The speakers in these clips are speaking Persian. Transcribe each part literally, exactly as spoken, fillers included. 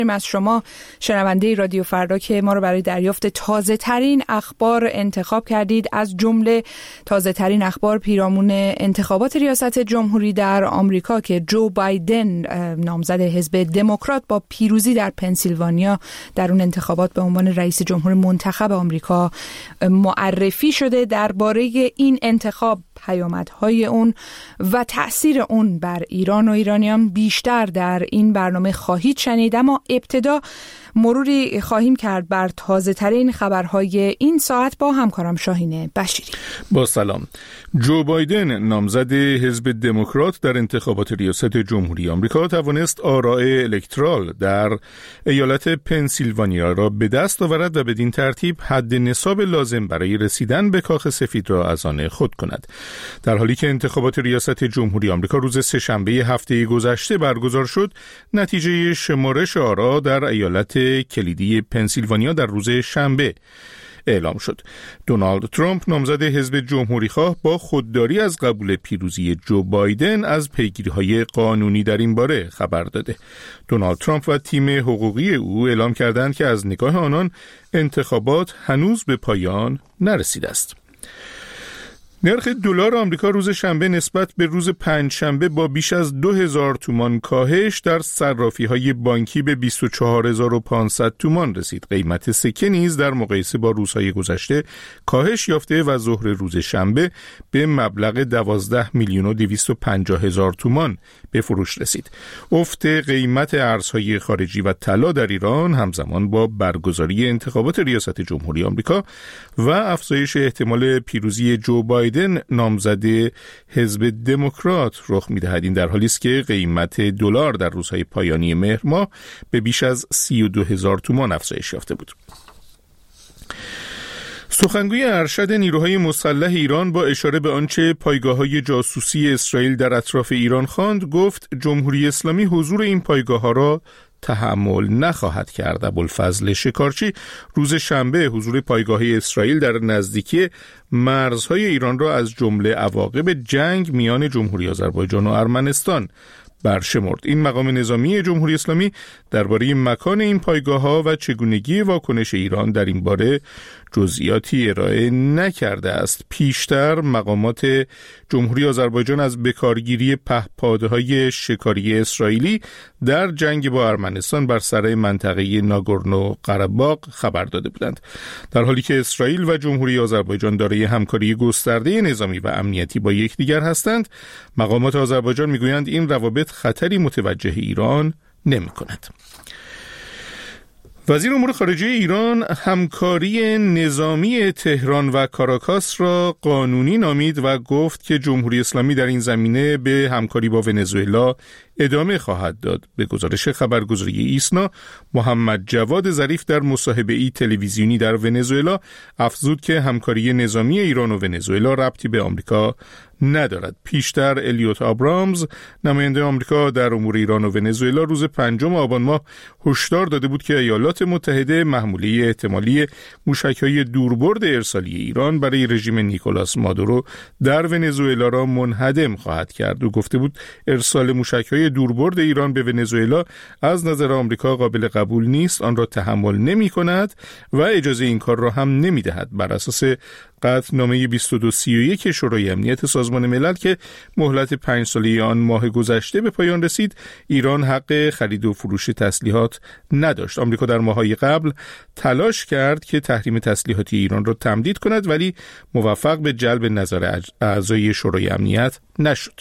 از شما شنونده رادیو فردا که ما رو برای دریافت تازه ترین اخبار انتخاب کردید، از جمله تازه ترین اخبار پیرامون انتخابات ریاست جمهوری در آمریکا که جو بایدن نامزد حزب دموکرات با پیروزی در پنسیلوانیا در اون انتخابات به عنوان رئیس جمهور منتخب آمریکا معرفی شده. درباره این انتخاب، پیامدهای اون و تأثیر اون بر ایران و ایرانیان بیشتر در این برنامه خواهید شنید، اما ابتدا مروری خواهیم کرد بر تازه ترین خبرهای این ساعت با همکارم شاهین بشیری. با سلام. جو بایدن نامزد حزب دموکرات در انتخابات ریاست جمهوری آمریکا توانست آراء الکترال در ایالت پنسیلوانیا را به دست آورد و بدین ترتیب حد نصاب لازم برای رسیدن به کاخ سفید را از آن خود کند. در حالی که انتخابات ریاست جمهوری آمریکا روز سه‌شنبه هفته گذشته برگزار شد، نتیجه شمارش آرا در ایالت کلیدی پنسیلوانیا در روز شنبه اعلام شد. دونالد ترامپ نامزد حزب جمهوری‌خواه با خودداری از قبول پیروزی جو بایدن از پیگیری‌های قانونی در این باره خبر داده. دونالد ترامپ و تیم حقوقی او اعلام کردند که از نگاه آنان انتخابات هنوز به پایان نرسیده است. نرخ دلار آمریکا روز شنبه نسبت به روز پنجشنبه با بیش از دو هزار تومان کاهش در صرافی‌های بانکی به بیست و چهار هزار و پانصد تومان رسید. قیمت سکه نیز در مقایسه با روزهای گذشته کاهش یافته و ظهر روز شنبه به مبلغ دوازده میلیون و دویست و پنجاه هزار تومان به فروش رسید. افت قیمت ارزهای خارجی و طلا در ایران همزمان با برگزاری انتخابات ریاست جمهوری آمریکا و افزایش احتمال پیروزی جو بایدن نامزد حزب دموکرات رخ می‌دهد. این در حالی است که قیمت دلار در روزهای پایانی مهر ماه به بیش از سی و دو هزار تومان افزایش یافته بود. سخنگوی ارشد نیروهای مسلح ایران با اشاره به آنچه پایگاه‌های جاسوسی اسرائیل در اطراف ایران خواند، گفت جمهوری اسلامی حضور این پایگاه‌ها را تحمل نخواهد کرد. ابوالفضل شکارچی روز شنبه حضور پایگاه اسرائیل در نزدیکی مرزهای ایران را از جمله عواقب جنگ میان جمهوری آذربایجان و ارمنستان برشمرد. این مقام نظامی جمهوری اسلامی درباره مکان این پایگاه‌ها و چگونگی واکنش ایران در این باره جزئیاتی ارائه نکرده است. پیشتر مقامات جمهوری آذربایجان از بکارگیری پهپادهای شکاری اسرائیلی در جنگ با ارمنستان بر سر منطقه ناگورنو قره‌باغ خبر داده بودند. در حالی که اسرائیل و جمهوری آذربایجان دارای همکاری گسترده نظامی و امنیتی با یکدیگر هستند، مقامات آذربایجان میگویند این روابط خطری متوجه ایران نمی‌کند. وزیر امور خارجه ایران همکاری نظامی تهران و کاراکاس را قانونی نامید و گفت که جمهوری اسلامی در این زمینه به همکاری با ونزوئلا ادامه خواهد داد. به گزارش خبرگزاری ایسنا، محمد جواد ظریف در مصاحبه‌ای تلویزیونی در ونزوئلا افزود که همکاری نظامی ایران و ونزوئلا ربطی به آمریکا ندارد. پیشتر الیوت آبرامز، نماینده آمریکا در امور ایران و ونزوئلا، روز پنجم آبان ماه هشدار داده بود که ایالات متحده محموله احتمالی موشک‌های دوربرد ارسالی ایران برای رژیم نیکولاس مادورو در ونزوئلا را منهدم خواهد کرد. او گفته بود ارسال موشک‌های دوربرد ایران به ونزوئلا از نظر آمریکا قابل قبول نیست، آن را تحمل نمی‌کند و اجازه این کار را هم نمی‌دهد. بر اساس قطعنامه بیست و دو سی و یک شورای امنیت سازمان ملل که مهلت پنج ساله آن ماه گذشته به پایان رسید، ایران حق خرید و فروش تسلیحات نداشت. آمریکا در ماه‌های قبل تلاش کرد که تحریم تسلیحاتی ایران را تمدید کند، ولی موفق به جلب نظر اعضای شورای امنیت نشد.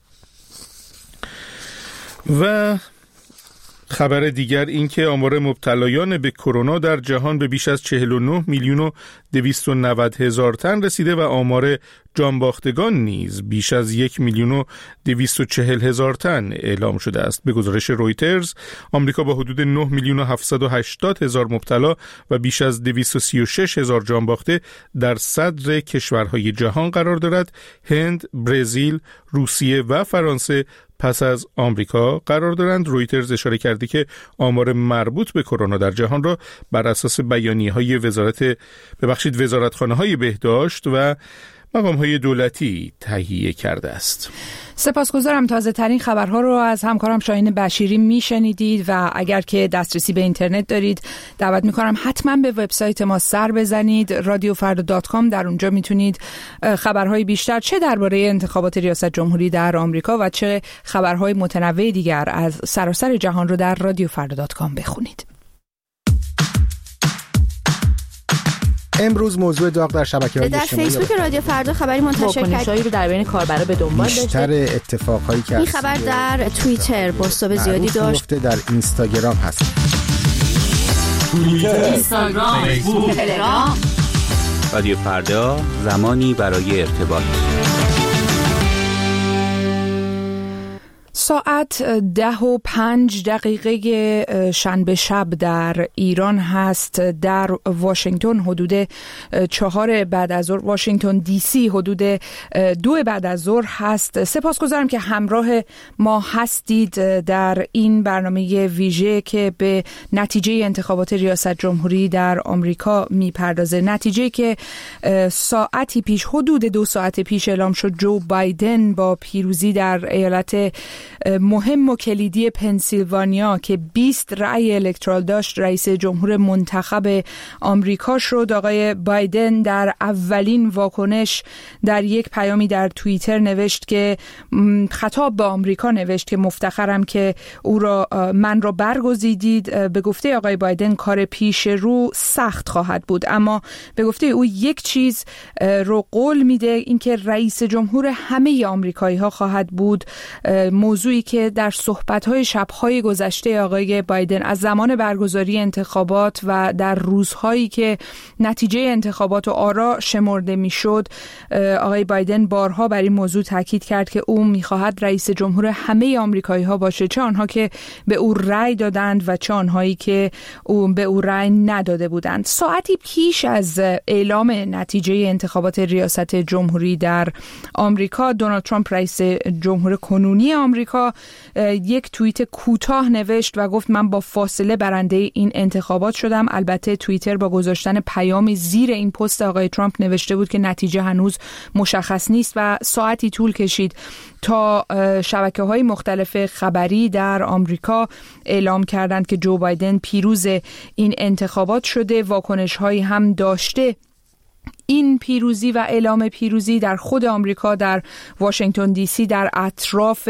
و خبر دیگر این که آمار مبتلایان به کرونا در جهان به بیش از چهل و نه میلیون و دویست و نود هزار تن رسیده و آمار جانباختگان نیز بیش از یک میلیون و دویست و چهل هزار تن اعلام شده است. به گزارش رویترز، آمریکا با حدود نه میلیون و هفتصد و هشتاد هزار مبتلا و بیش از دویست و سی و شش هزار جانباخته در صدر کشورهای جهان قرار دارد. هند، برزیل، روسیه و فرانسه پس از آمریکا قرار دارند. رویترز اشاره کرده که آمار مربوط به کرونا در جهان را بر اساس بیانیه‌های وزارت ببخشید وزارتخانه‌های بهداشت و مقام‌های دولتی تهیه کرده است. سپاسگزارم. تازه ترین خبرها رو از همکارم شاهین بشیری میشنیدید و اگر که دسترسی به اینترنت دارید دعوت میکنم حتما به وبسایت ما سر بزنید رادیو فردا دات کام. در اونجا میتونید خبرهای بیشتر چه درباره انتخابات ریاست جمهوری در آمریکا و چه خبرهای متنوع دیگر از سراسر جهان رو در رادیو فردا دات کام بخونید. امروز موضوع داغ در شبکه‌های اجتماعی در فیسبوک رادیو فردا خبری منتشر کرد رو در بین کاربرا به دنبال داشته. بیشتر اتفاقهایی که این خبر در توییتر بازتاب زیادی داشت. در اینستاگرام هست. توییتر، اینستاگرام، فیسبوک، تلگرام. رادیو فردا، زمانی برای ارتباط. ساعت ده و پنج دقیقه شنبه شب در ایران هست. در واشنگتن حدود چهار بعد از ظهر، واشنگتن دی سی حدود دو بعد از ظهر هست. سپاسگزارم که همراه ما هستید در این برنامه ویژه که به نتیجه انتخابات ریاست جمهوری در آمریکا میپردازه. نتیجه که ساعتی پیش، حدود دو ساعت پیش اعلام شد. جو بایدن با پیروزی در ایالت مهم و کلیدی پنسیلوانیا که بیست رأی الکترال داشت رئیس جمهور منتخب آمریکا شد. آقای بایدن در اولین واکنش در یک پیامی در توییتر نوشت که خطاب به آمریکا نوشت که مفتخرم که او را من را برگزیدید. به گفته آقای بایدن کار پیش رو سخت خواهد بود، اما به گفته او یک چیز رو قول میده، اینکه رئیس جمهور همه آمریکایی ها خواهد بود. موضوعی که در صحبت‌های شب‌های گذشته آقای بایدن از زمان برگزاری انتخابات و در روزهایی که نتیجه انتخابات و آرا شمرده می‌شد، آقای بایدن بارها بر این موضوع تاکید کرد که او می‌خواهد رئیس جمهور همه آمریکایی‌ها باشه، چه آنها که به او رأی دادند و چه آنهایی که او به او رأی نداده بودند. ساعتی پیش از اعلام نتیجه انتخابات ریاست جمهوری در آمریکا، دونالد ترامپ رئیس جمهور کنونی آمریکا یک توییت کوتاه نوشت و گفت من با فاصله برنده این انتخابات شدم. البته توییتر با گذاشتن پیامی زیر این پست آقای ترامپ نوشته بود که نتیجه هنوز مشخص نیست و ساعتی طول کشید تا شبکه‌های مختلف خبری در آمریکا اعلام کردند که جو بایدن پیروز این انتخابات شده. واکنش‌هایی هم داشته این پیروزی و اعلام پیروزی در خود آمریکا، در واشنگتن دی سی، در اطراف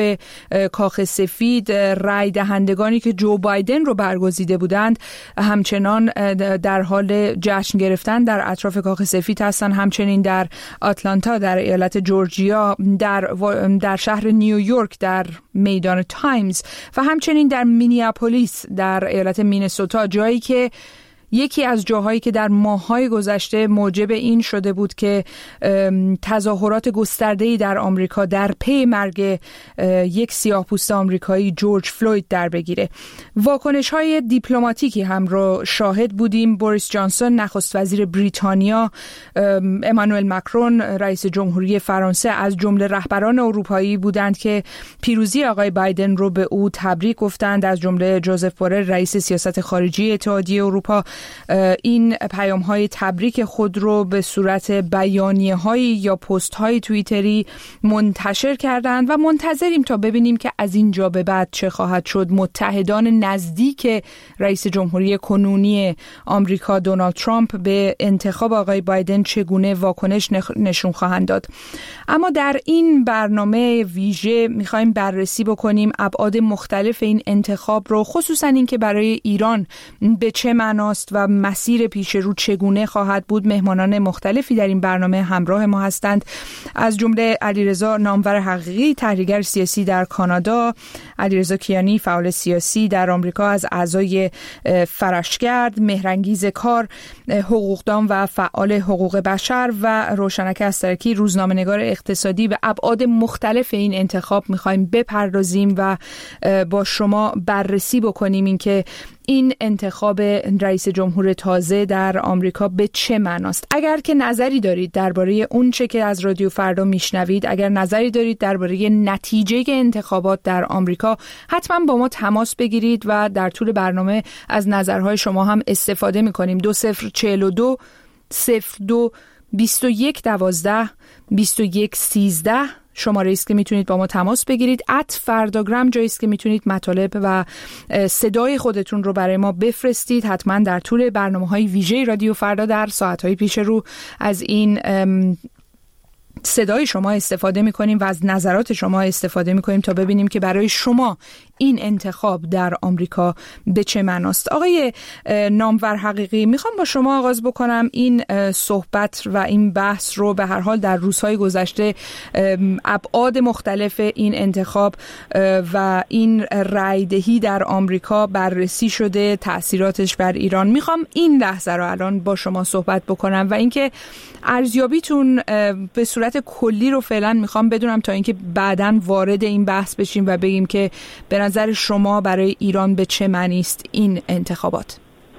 کاخ سفید. رای دهندگانی که جو بایدن رو برگزیده بودند همچنان در حال جشن گرفتن در اطراف کاخ سفید هستند. همچنین در آتلانتا، در ایالت جورجیا، در در شهر نیویورک در میدان تایمز و همچنین در مینیاپولیس در ایالت مینسوتا، جایی که یکی از جاهایی که در ماه‌های گذشته موجب این شده بود که تظاهرات گسترده‌ای در آمریکا در پی مرگ یک سیاه‌پوست آمریکایی جورج فلوید در بگیره. واکنش‌های دیپلماتیکی هم رو شاهد بودیم. بوریس جانسون نخست وزیر بریتانیا، امانوئل مکرون رئیس جمهوری فرانسه از جمله رهبران اروپایی بودند که پیروزی آقای بایدن رو به او تبریک گفتند، از جمله جوزف بورل رئیس سیاست خارجی اتحادیه اروپا. این پیام‌های تبریک خود رو به صورت بیانیه‌های یا پست‌های توییتری منتشر کردند و منتظریم تا ببینیم که از اینجا به بعد چه خواهد شد. متحدان نزدیک رئیس جمهوری کنونی آمریکا دونالد ترامپ به انتخاب آقای بایدن چگونه واکنش نشون خواهند داد. اما در این برنامه ویژه می‌خوایم بررسی بکنیم ابعاد مختلف این انتخاب رو، خصوصا این که برای ایران به چه معناست و مسیر پیش رو چگونه خواهد بود. مهمانان مختلفی در این برنامه همراه ما هستند، از جمله علیرضا نامور حقیقی، تحلیلگر سیاسی در کانادا، علیرضا کیانی، فعال سیاسی در آمریکا از اعضای فرشگرد، مهرانگیز کار، حقوقدان و فعال حقوق بشر و روشنک استرکی، روزنامه‌نگار اقتصادی. به ابعاد مختلف این انتخاب می‌خوایم بپردازیم و با شما بررسی بکنیم اینکه این انتخاب رئیس جمهور تازه در آمریکا به چه معناست. اگر که نظری دارید درباره اون چه که از رادیو فردا میشنوید، اگر نظری دارید درباره نتیجه انتخابات در آمریکا، حتما با ما تماس بگیرید و در طول برنامه از نظرهای شما هم استفاده میکنیم. دو صفر چهل و دو صفر دو بیست و یک دوازده بیست و یک سیزده شماره است که میتونید با ما تماس بگیرید. ات فرداگرام جایی است که میتونید مطالب و صدای خودتون رو برای ما بفرستید. حتما در طول برنامه‌های ویژه رادیو فردا در ساعت‌های پیش رو از این صدای شما استفاده میکنیم و از نظرات شما استفاده میکنیم تا ببینیم که برای شما این انتخاب در آمریکا به چه معناست. آقای نامور حقیقی، میخوام با شما آغاز بکنم این صحبت و این بحث رو. به هر حال در روزهای گذشته ابعاد مختلف این انتخاب و این رأیدهی در آمریکا بررسی شده، تأثیراتش بر ایران. میخوام این لحظه رو الان با شما صحبت بکنم و اینکه ارزیابیتون به صورت کلی رو فعلا میخوام بدونم تا اینکه بعداً وارد این بحث بشیم و بگیم که به نظر شما برای ایران به چه معنی است این انتخابات.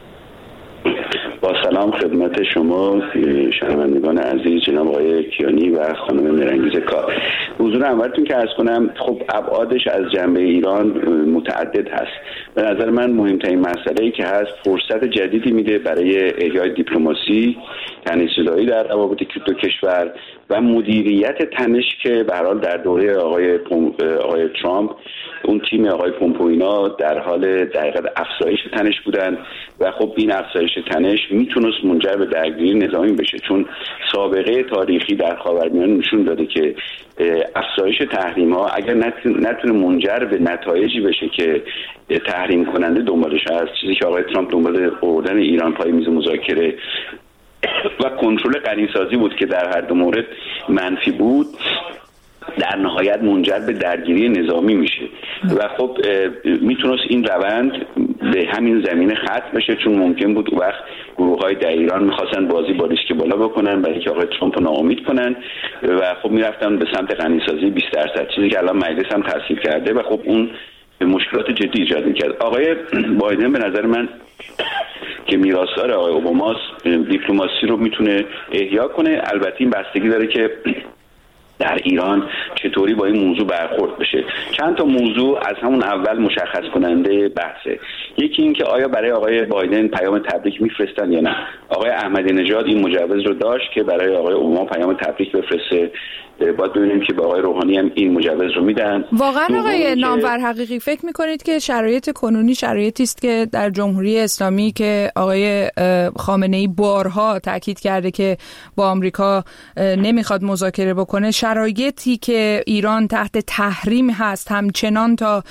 با سلام خدمت شما شنوندگان عزیز، جناب آقای کیانی و خانم مرنگیز کار. حضور اولتون که عرض کنم، خب ابعادش از جنبه ایران متعدد هست. به نظر من مهمترین مسئله‌ای که هست، فرصت جدیدی میده برای احیای دیپلماسی، تنش‌زدایی در روابط دو کشور و مدیریت تنش که به هر حال در دوره آقای آقای ترامپ اون تیم آقای پومپئو در حال دقیقاً افزایش تنش بودن و خب این افزایش تنش میتونست منجر به درگیری نظامی بشه، چون سابقه تاریخی در خاورمیانه نشون داده که افزایش تحریم ها اگر نتونه منجر به نتایجی بشه که تحریم کننده دنبالش هست، چیزی که آقای ترامپ دنبال آوردن ایران پای میز مذاکره و کنترل غنیسازی بود که در هر دو مورد منفی بود، در نهایت منجر به درگیری نظامی میشه و خب میتونست این روند به همین زمینه ختم بشه، چون ممکن بود اون وقت گروه‌های در ایران میخواستن بازی با ریسک بالا بکنن برای اینکه آقای ترامپ رو ناامید کنن و خب میرفتن به سمت غنیسازی بیست درصد، چیزی که الان مجلس هم تصویب کرده و خب اون مشکلات جدی ایجاد میکرد. آقای بایدن به نظر من که میراثدار آقای اوباماست، دیپلماسی رو میتونه احیا کنه. البته این بستگی داره که در ایران چطوری با این موضوع برخورد بشه. چند تا موضوع از همون اول مشخص کننده بحثه. یکی این که آیا برای آقای بایدن پیام تبریک میفرستن یا نه. آقای احمدی نژاد این مجوز رو داشت که برای آقای اوباما پیام تبریک بفرسته. باید ببینیم که به آقای روحانی هم این مجوز رو میدن. واقعا آقای نامور حقیقی فکر میکنید که شرایط کنونی شرایطی است که در جمهوری اسلامی که آقای خامنه ای بارها تاکید کرده که با آمریکا نمیخواد مذاکره بکنه، شرایطی که ایران تحت تحریم هست همچنان تا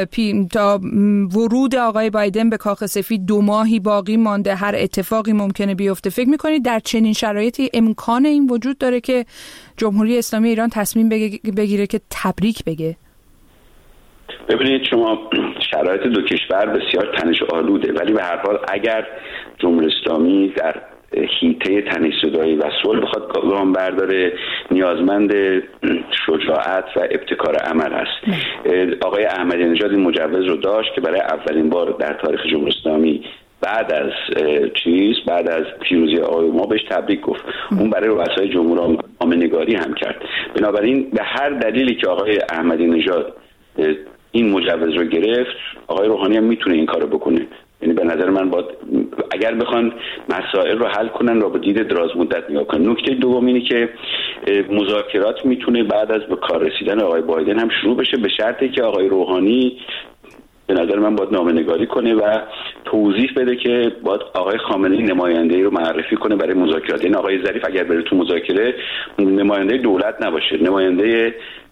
تا ورود آقای بایدن به کاخ سفید دو ماهی باقی مانده، هر اتفاقی ممکنه بیفته، فکر میکنید در چنین شرایطی امکان این وجود داره که جمهوری اسلامی ایران تصمیم بگیره که تبریک بگه؟ ببینید شما، شرایط دو کشور بسیار تنش آلوده، ولی به هر حال اگر جمهوری اسلامی در حیطه تنش‌زدایی و صلح بخواد گام برداره، نیازمند شجاعت و ابتکار عمل است. آقای احمدی نژاد این مجوز رو داشت که برای اولین بار در تاریخ جمهوری اسلامی بعد از چیز بعد از پیروزی آقای اوباما بهش تبریک گفت. اون برای رؤسای جمهور نامه‌نگاری هم کرد. بنابراین به هر دلیلی که آقای احمدی نژاد این مجوز رو گرفت، آقای روحانی هم میتونه این کارو بکنه. یعنی به نظر من باید اگر بخوان مسائل رو حل کنن را با دید دراز مدت نگاه کنن. نکته دوم اینه که مذاکرات میتونه بعد از به کار رسیدن آقای بایدن هم شروع بشه، به شرطی که آقای روحانی به نظر من باید نامه‌نگاری کنه و توضیح بده که باید آقای خامنه‌ای نماینده‌ای رو معرفی کنه برای مذاکرات. این آقای ظریف اگر بره تو مذاکره نماینده دولت نباشه، نماینده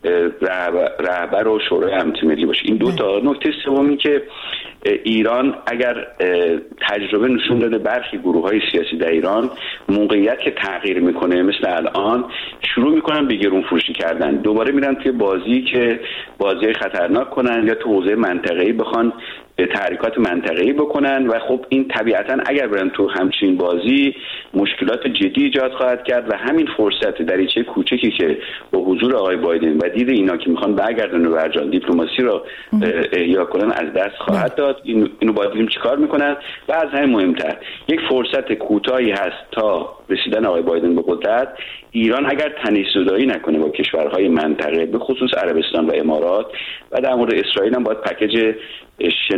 رهبر و شورای امنیت ملی باشه. این دو تا. نکته سومی که ایران اگر تجربه نشون داده برخی گروه‌های سیاسی در ایران موقعیت که تغییر میکنه مثل الان شروع میکنن به گرون فروشی کردن، دوباره میرن توی بازی که بازی خطرناک کنن یا تو حوزه منطقه‌ای بخوان تحریکات منطقه‌ای بکنن و خب این طبیعتاً اگر برن تو همچین بازی مشکلات جدی ایجاد خواهد کرد و همین فرصت دریچه کوچکی که با حضور آقای بایدن و دید اینا که میخوان برگردن و برجان دیپلماسی رو احیا کنن از دست خواهد داد. اینو باید ببینیم چیکار میکنن. و از همه مهمتر یک فرصت کوتاهی هست تا رسیدن آقای بایدن به قدرت. ایران اگر تنش‌زدایی نکنه با کشورهای منطقه به خصوص عربستان و امارات و در مورد اسرائیل هم باید پکیج شن...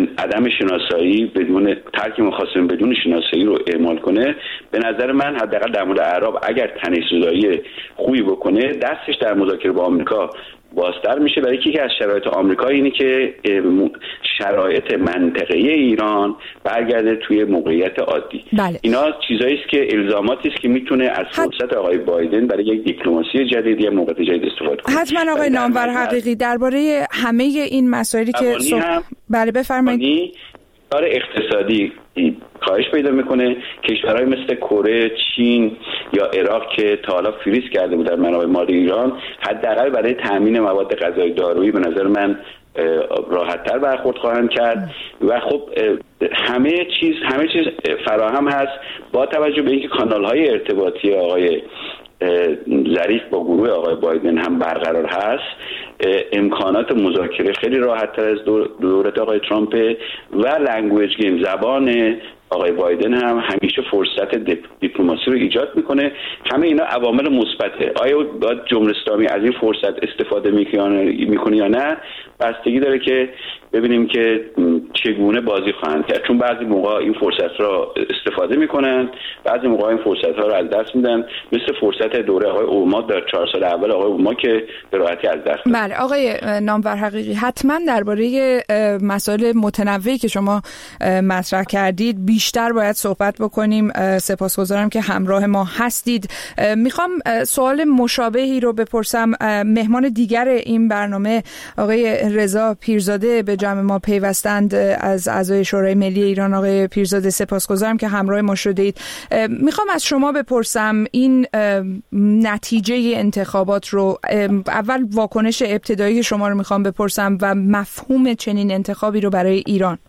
عدم شناسایی بدون ترک مخاصم بدون شناسایی رو اعمال کنه، به نظر من حداقل در مورد اعراب اگر تنش‌زدایی خوبی بکنه دستش در مذاکره با آمریکا بازتر میشه. برای یکی از شرایط آمریکا اینه که شرایط منطقه‌ای ایران برگرده توی موقعیت عادی. بله. اینا چیزایی است که الزاماتی است که میتونه از فرصت آقای بایدن برای یک دیپلماسی جدید یا موقعیت جدید استفاده کنه. حتما آقای نامور حقیقی درباره همه این مسائلی که صح... بله بفرمایید. کار اقتصادی کاهش پیدا میکنه. کشورهای مثل کره، چین یا عراق که تا حالا فریز کرده بودن منابع مالی ایران، حداقل برای تامین مواد غذایی دارویی به نظر من راحت‌تر برخورد خواهند کرد و خب همه چیز همه چیز فراهم هست با توجه به اینکه کانال‌های ارتباطی آقای ظریف با گروه آقای بایدن هم برقرار هست. امکانات مذاکره خیلی راحت‌تر از دولت آقای ترامپ و لنگویج گیم، زبان آقای بایدن هم همیشه فرصت دیپلماسی رو ایجاد میکنه. همه اینا عوامل مثبته. آیا باید جمهوری اسلامی از این فرصت استفاده میکنه یا نه، بستگی داره که ببینیم که چگونه بازی خواهند کرد، چون بعضی موقع این فرصت را استفاده میکنن، بعضی موقع این فرصت ها رو از دست میدن، مثل فرصت دوره آقای اوباما در چهار سال اول آقای اوباما که به راحتی از دست داد. بله آقای نامور حقیقی، حتما درباره مسائل متنوعی که شما مطرح کردید بیشتر باید صحبت بکنیم. سپاسگزارم که همراه ما هستید. میخوام سوال مشابهی رو بپرسم. مهمان دیگر این برنامه آقای رضا پیرزاده به جمع ما پیوستند از اعضای شورای ملی ایران. آقای پیرزاده سپاسگزارم که همراه ما شدید. میخوام از شما بپرسم این نتیجه انتخابات رو، اول واکنش ابتدایی شما رو میخوام بپرسم و مفهوم چنین انتخابی رو برای ایران.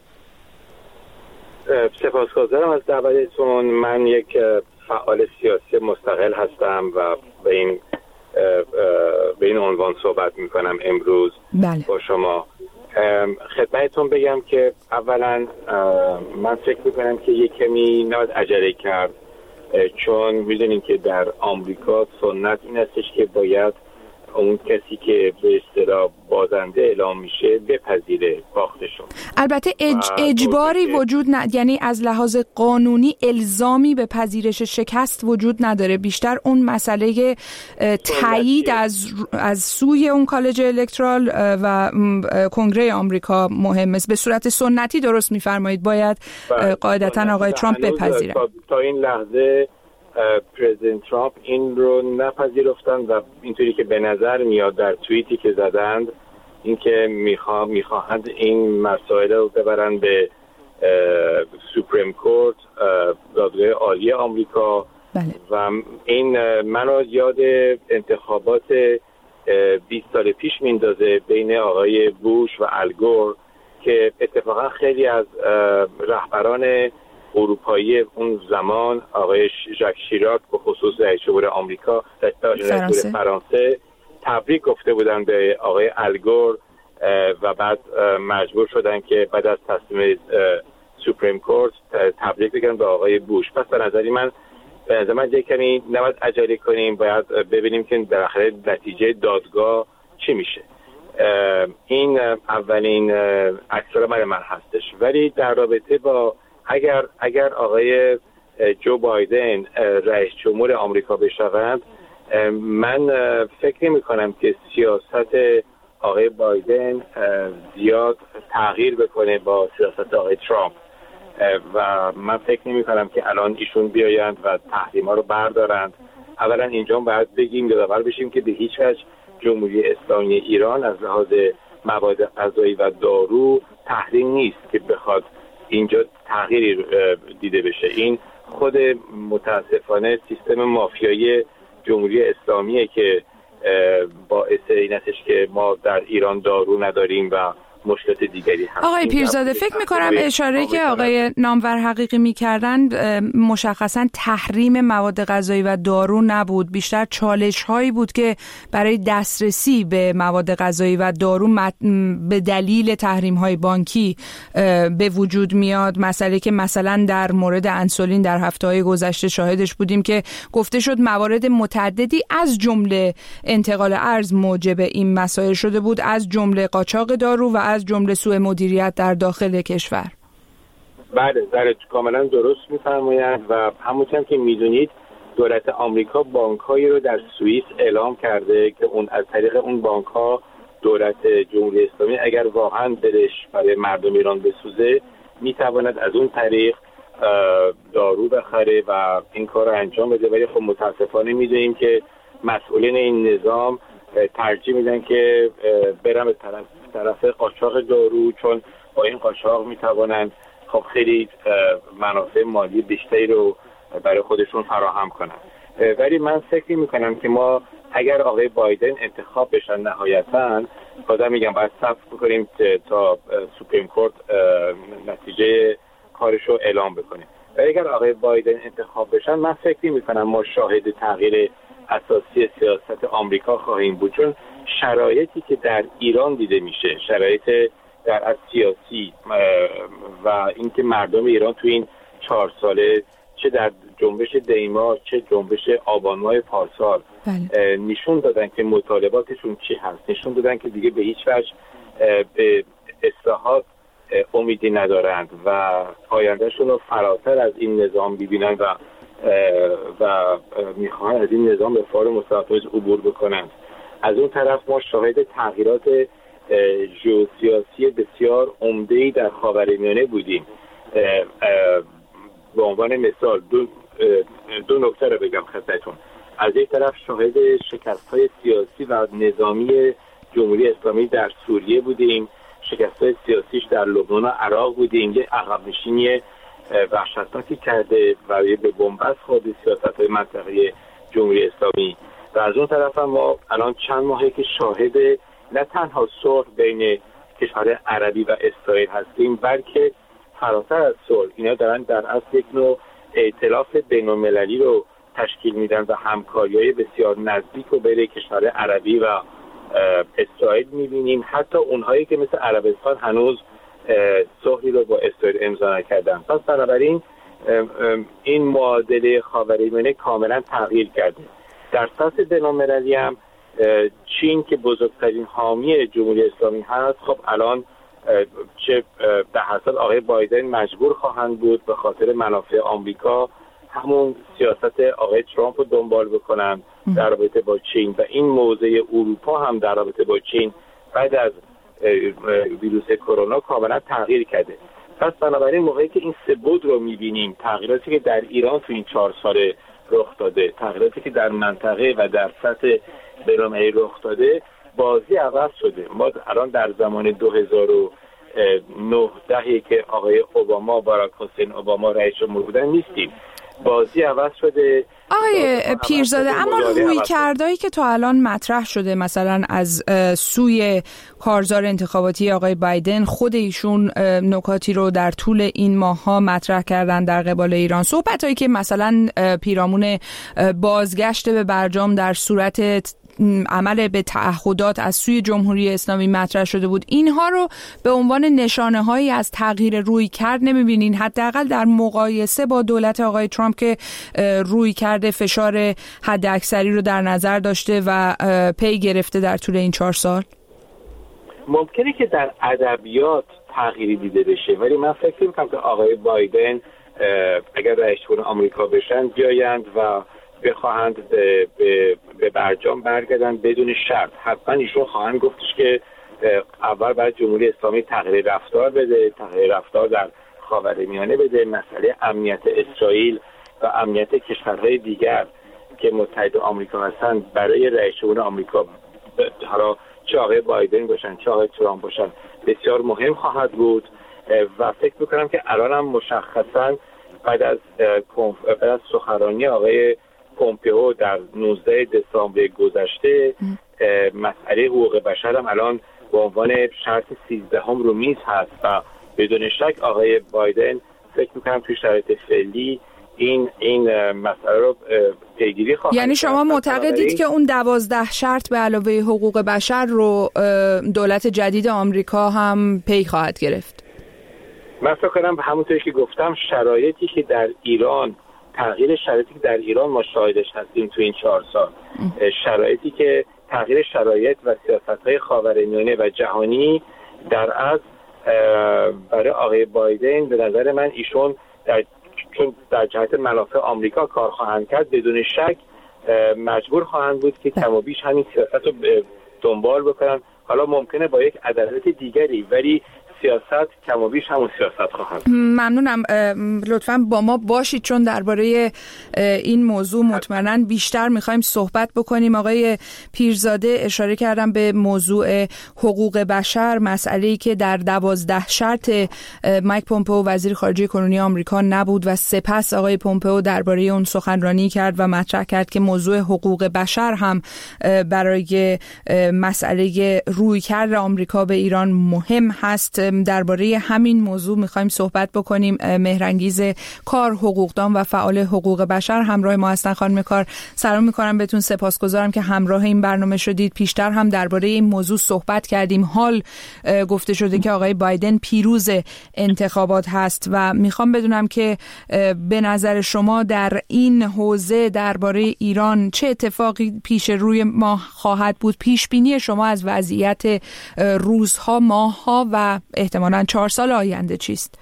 سپاسگزارم از دعوتتون. من یک فعال سیاسی مستقل هستم و به این به این عنوان صحبت میکنم امروز. بله. با شما. خدمتتون بگم که اولا من فکر میکنم که یک کمی نباید عجله کرد، چون میدونین که در آمریکا سنت این هستش که باید اون کسی که به اصطلاح بازنده اعلام میشه بپذیره باختشون. البته اج... اجباری وجود نه، یعنی از لحاظ قانونی الزامی به پذیرش شکست وجود نداره، بیشتر اون مسئله تایید از از سوی اون کالج الکترال و کنگره آمریکا مهم است. به صورت سنتی درست میفرمایید باید قاعدتا آقای ترامپ بپذیره. تا این لحظه پرزیدنت ترامپ این رو نپذیرفتن و اینطوری که به نظر میاد در توییتی که زدند اینکه میخوا میخواهند این مسائل رو ببرن به سوپریم کورت، دادگاه عالی آمریکا. بله. و این منو یاد انتخابات بیست سال پیش میندازه بین آقای بوش و الگور که اتفاقا خیلی از رهبران اروپایی اون زمان، آقای ژاک شیراک به خصوص رئیس جمهور آمریکا، رئیس جمهور فرانسه تبریک گفته بودن به آقای الگور و بعد مجبور شدن که بعد از تصمیم سوپریم کورت تبریک بگن به آقای بوش. پس به نظری من به نظر من یک کمی نباید عجله کنیم، باید ببینیم که در آخر نتیجه دادگاه چی میشه. این اولین عکس‌العمل من من هستش. ولی در رابطه با اگر اگر آقای جو بایدن رئیس جمهور آمریکا بشوند، من فکر نمی کنم که سیاست آقای بایدن زیاد تغییر بکنه با سیاست آقای ترامپ و من فکر نمی کنم که الان ایشون بیایند و تحریم‌ها رو بردارند. اولا اینجا باید بگیم یادآور بشیم که به هیچ وجه جمهوری اسلامی ایران از لحاظ مواد غذایی و دارو تحریم نیست که بخواد اینجا تغییری دیده بشه. این خود متاسفانه سیستم مافیایی جمهوری اسلامیه که باعث این هستش که ما در ایران دارو نداریم و مشکلات دیگری هست. آقای پیرزاده فکر می‌کنم اشاره که آقای نامور حقیقی می‌کردند مشخصاً تحریم مواد غذایی و دارو نبود، بیشتر چالش‌هایی بود که برای دسترسی به مواد غذایی و دارو به دلیل تحریم‌های بانکی به وجود میاد. مسئله که مثلا در مورد انسولین در هفته‌های گذشته شاهدش بودیم که گفته شد موارد متعددی از جمله انتقال ارز موجب این مسائل شده بود، از جمله قاچاق دارو و از جمله سوء مدیریت در داخل کشور. بله، در کاملا درست می‌فرمایید و همونطور که می‌دونید دولت آمریکا بانک‌هایی رو در سوئیس اعلام کرده که اون از طریق اون بانک‌ها دولت جمهوری اسلامی اگر واقعا دلش برای مردم ایران بسوزه میتواند از اون طریق دارو بخره و این کار رو انجام بده. ولی خب متاسفانه میدونیم که مسئولین این نظام ترجیح میدن که برن به طرف طرف قاچاق دارو، چون با این قاچاق میتوانند خب خیلی منافع مالی بیشتری رو برای خودشون فراهم کنن. ولی من فکر میکنم که ما اگر آقای بایدن انتخاب بشن نهایتاً، بازم میگم باید صبر بکنیم تا سوپریم کورت نتیجه کارشو اعلام بکنه. و اگر آقای بایدن انتخاب بشن، من فکر میکنم ما شاهد تغییر اساسی سیاست آمریکا خواهیم بود، چون شرایطی که در ایران دیده میشه، شرایط در از سیاسی و اینکه مردم ایران تو این چهار ساله چه در جنبش دیماه چه جنبش آبان ماه پارسال بله. نشون دادن که مطالباتشون چی هست، نشون دادن که دیگه به هیچ وجه به اصلاحات امیدی ندارند و آیندهشون رو فراتر از این نظام ببینن و و میخوان از این نظام به فار مستحکم عبور بکنند. از اون طرف ما شاهد تغییرات ژئوسیاسی بسیار عمده‌ای در خاورمیانه بودیم. به عنوان مثال دو, دو نکته رو بگم خدمتتون. از یک طرف شاهد شکست‌های سیاسی و نظامی جمهوری اسلامی در سوریه بودیم، شکست‌های سیاسیش در لبنان و عراق بودیم، یه عقب نشینی وحشتناکی کرده و به بنبست خورده سیاست‌های منطقه‌ای جمهوری اسلامی. و از اون طرف هم ما الان چند ماهه که شاهد نه تنها صلح بین کشورهای عربی و اسرائیل هستیم، بلکه فراتر از صلح اینا دارن در اصل یک نوع ائتلاف بین‌المللی رو تشکیل میدن و همکاری‌های بسیار نزدیک رو بین کشورهای عربی و اسرائیل می‌بینیم. حتی اونهایی که مثل عربستان هنوز صلحی رو با اسرائیل امضا نکردن. پس بنابراین این معادله خاورمیانه کاملا تغییر کرده. در سطح بین‌المللی هم چین که بزرگترین حامی جمهوری اسلامی هست، خب الان چه به حسب آقای بایدن مجبور خواهند بود به خاطر منافع آمریکا همون سیاست آقای ترامپ رو دنبال بکنن در رابطه با چین و این موضع اروپا هم در رابطه با چین بعد از ویروس کرونا کاملا تغییر کرده. پس بنابراین موقعی که این سه بود رو می‌بینیم، تغییراتی که در ایران تو این چهار سال رخ داده، تغییراتی که در منطقه و در سطح بین‌المللی رخ داده، بازی عوض شده. ما الان در زمان دو هزار و نه که آقای اوباما، باراک حسین اوباما رئیس جمهور بودن نیستیم. بازی عوض شده. آقای پیرزاده، اما رویکردایی که تا الان مطرح شده مثلا از سوی کارزار انتخاباتی آقای بایدن، خود ایشون نکاتی رو در طول این ماه‌ها مطرح کردن در قبال ایران، صحبتایی که مثلا پیرامون بازگشت به برجام در صورت عمل به تعهدات از سوی جمهوری اسلامی مطرح شده بود، اینها رو به عنوان نشانه‌هایی از تغییر رویکرد نمی‌بینین؟ حداقل در مقایسه با دولت آقای ترامپ که رویکرد فشار حداکثری رو در نظر داشته و پی گرفته در طول این چهار سال. ممکنه که در ادبیات تغییری دیده بشه، ولی من فکر می‌کنم که آقای بایدن اگر رئیس جمهور آمریکا بشن بیایند و بخواهند به, به, به برجام برگردن بدون شرط، حتما ایشون خواهند گفتش که اول باید جمهوری اسلامی تغییر رفتار بده، تغییر رفتار در خاورمیانه بده، مسئله امنیت اسرائیل و امنیت کشورهای دیگر که متحد آمریکا هستن برای رئیس جمهور آمریکا، حالا چه آقای بایدن باشن چه آقای ترامپ باشن، بسیار مهم خواهد بود. و فکر میکنم که الان هم مشخصا بعد از بعد از سخنرانی آقای پومپئو در نوزده دسامبر گذشته، مسئله حقوق بشر هم الان به عنوان شرط سیزدهم رو میز هست و بدون شک آقای بایدن فکر میکنم توی شرایط فعلی این این مسئله رو پیگیری خواهد. یعنی شما معتقدید که اون دوازده شرط به علاوه حقوق بشر رو دولت جدید آمریکا هم پی خواهد گرفت؟ من فکر کنم همونطوری که گفتم شرایطی که در ایران تغییر شرایطی که در ایران ما شاهدش هستیم تو این چهار سال، شرایطی که تغییر شرایط و سیاست‌های خاورمیانه و جهانی در اصل برای آقای بایدن به نظر من ایشون در چون در جهت منافع آمریکا کار خواهند کرد، بدون شک مجبور خواهند بود که کم و بیش همین سیاست رو دنبال بکنن. حالا ممکنه با یک عدالت دیگری، ولی سیاست کم و بیش همون سیاست خواهند. ممنونم. لطفاً با ما باشید چون درباره این موضوع مطمئناً بیشتر میخوایم صحبت بکنیم. آقای پیرزاده اشاره کردم به موضوع حقوق بشر، مسئله‌ای که در دوازده شرط مایک پومپئو وزیر خارجه کنونی آمریکا نبود و سپس آقای پومپئو درباره اون سخنرانی کرد و مطرح کرد که موضوع حقوق بشر هم برای مسئله رویکرد آمریکا به ایران مهم هست. درباره همین موضوع میخوایم صحبت بکنیم. مهرانگیز کار، حقوقدان و فعال حقوق بشر همراه ما هستن. خانم کار، سلام میکنم بهتون، سپاسگزارم که همراه این برنامه شدید. پیشتر هم درباره این موضوع صحبت کردیم. حال گفته شده که آقای بایدن پیروز انتخابات هست و میخوام بدونم که به نظر شما در این حوزه درباره ایران چه اتفاقی پیش روی ما خواهد بود؟ پیش بینی شما از وضعیت روزها، ماهها و احتمالاً چهار سال آینده چیست؟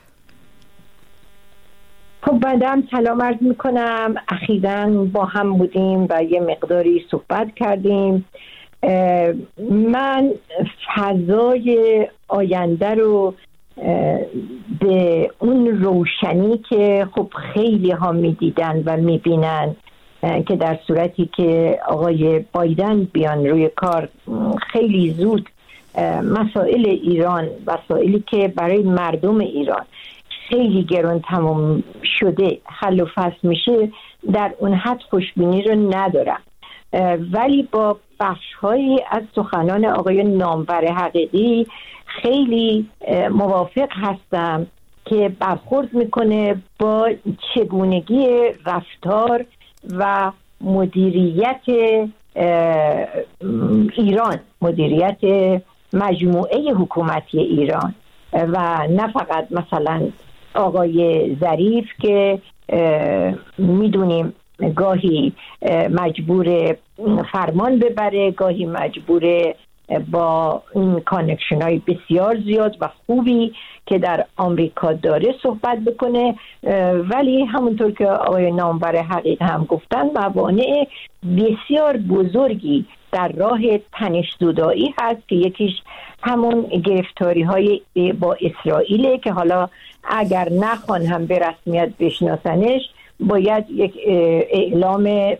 خب بعدم سلام عرض میکنم. اخیراً با هم بودیم و یه مقداری صحبت کردیم. من فضای آینده رو به اون روشنی که خب خیلی ها میدیدن و میبینن که در صورتی که آقای بایدن بیان روی کار خیلی زود مسائل ایران، مسائلی که برای مردم ایران خیلی گران تمام شده حل و فصل میشه، در اون حد خوشبینی رو ندارم. ولی با بخش‌هایی از سخنان آقای نامور حقیقی خیلی موافق هستم که برخورد میکنه با چگونگی رفتار و مدیریت ایران، مدیریت مجموعه حکومتی ایران و نه فقط مثلا آقای ظریف که میدونیم گاهی مجبور فرمان ببره، گاهی مجبور با این کانکشن های بسیار زیاد و خوبی که در آمریکا داره صحبت بکنه، ولی همونطور که آقای نامور حقیق هم گفتن موانع بسیار بزرگی در راه تنش‌زدایی هست که یکیش همون گرفتاری های با اسرائیل که حالا اگر نخوان هم به رسمیت بشناسنش باید یک اعلام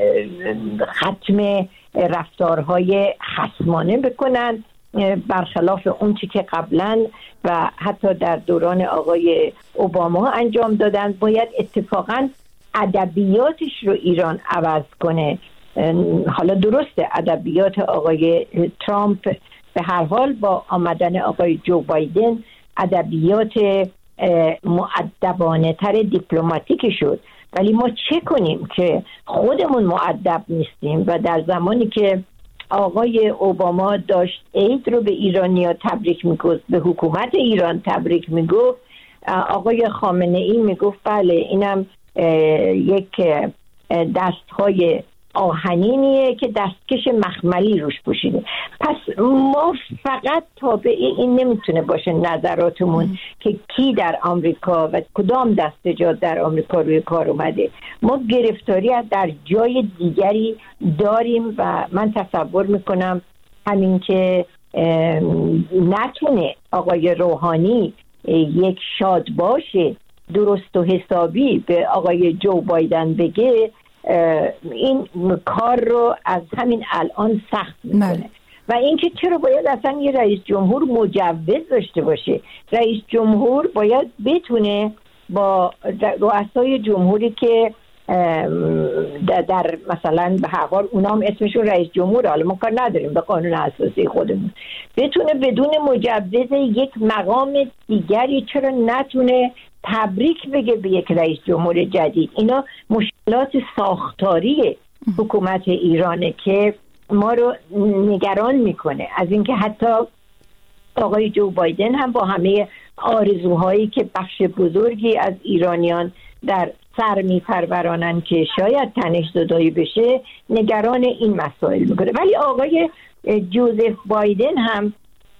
ختم رفتارهای خصمانه بکنن، برخلاف اون چی که قبلا و حتی در دوران آقای اوباما انجام دادن. باید اتفاقا ادبیاتش رو ایران عوض کنه. حالا درسته ادبیات آقای ترامپ به هر حال با آمدن آقای جو بایدن ادبیات مؤدبانه تر دیپلماتیک شد، ولی ما چه کنیم که خودمون مؤدب نیستیم و در زمانی که آقای اوباما داشت عید رو به ایرانی‌ها تبریک میگفت، به حکومت ایران تبریک میگفت، آقای خامنه ای میگفت بله اینم یک دستهای آهنینیه که دستکش مخملی روش پوشیده. پس ما فقط تابع این نمیتونه باشه نظراتمون که کی در آمریکا و کدام دستجات در آمریکا روی کار اومده. ما گرفتاری در جای دیگری داریم و من تصور میکنم همین که نتونه آقای روحانی یک شاد باشه درست و حسابی به آقای جو بایدن بگه، این کار رو از همین الان سخت میکنه. و اینکه چرا باید اصلا یه رئیس جمهور مجوز داشته باشه؟ رئیس جمهور باید بتونه با رؤسای جمهوری که در مثلا به هر حال اونام اسمشون رئیس جمهور، حالا ما کار نداریم به قانون اساسی خودمون، بتونه بدون مجوز یک مقام دیگری چرا نتونه تبریک بگه به یک رئیس جمهور جدید؟ اینا مشکلات ساختاری حکومت ایرانه که ما رو نگران میکنه از اینکه حتی آقای جو بایدن هم با همه آرزوهایی که بخش بزرگی از ایرانیان در سر میپرورانن که شاید تنش‌زدایی بشه، نگران این مسائل میکنه. ولی آقای جوزف بایدن هم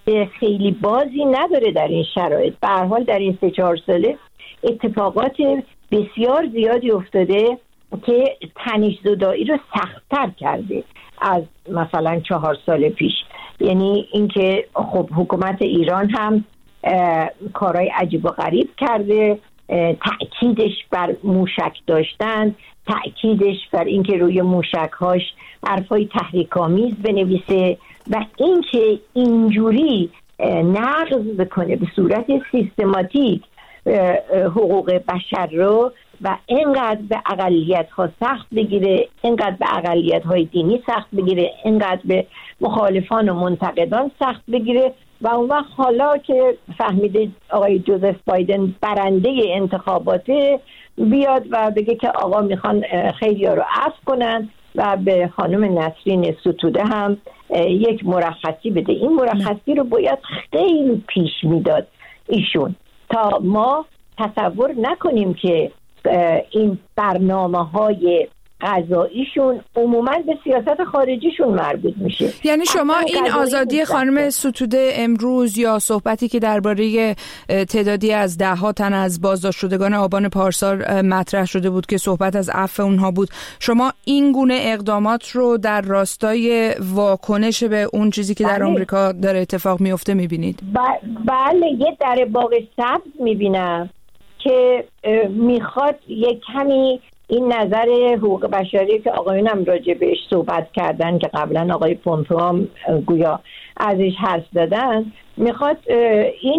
خیلی بازی نداره در این شرایط. به هر حال در این سه چهار ساله اتفاقات بسیار زیادی افتاده که تنش‌زدایی رو سخت‌تر کرده از مثلا چهار سال پیش. یعنی اینکه خب حکومت ایران هم کارهای عجیب و غریب کرده، تأکیدش بر موشک داشتن، تأکیدش بر اینکه روی موشک‌هاش حرفای تحریک‌آمیز بنویسه و اینکه اینجوری نقض بکنه به صورت سیستماتیک حقوق بشر رو و اینقدر به اقلیت‌ها سخت بگیره، اینقدر به اقلیت‌های دینی سخت بگیره، اینقدر به مخالفان و منتقدان سخت بگیره و اون وقت حالا که فهمیده آقای جوزف بایدن برنده انتخاباته بیاد و بگه که آقا میخوان خیلی ها رو عفو کنن و به خانم نسرین ستوده هم یک مرخصی بده. این مرخصی رو باید خیلی پیش میداد ایشون تا ما تصور نکنیم که این برنامه های قضاییشون عموما به سیاست خارجیشون مربوط میشه. یعنی شما این آزادی خانم ستوده امروز یا صحبتی که درباره تعدادی از ده ها تن از بازداشت شدگان آبان پارسال مطرح شده بود که صحبت از عفو اونها بود، شما این گونه اقدامات رو در راستای واکنش به اون چیزی که در بله. آمریکا داره اتفاق میفته میبینید؟ بله، یه در باغ سبز میبینم که میخواد یک کمی این نظر حقوق بشری که آقایون هم راجع بهش صحبت کردن که قبلا آقای پومپئو هم گویا ازش حرف زدن، میخواد این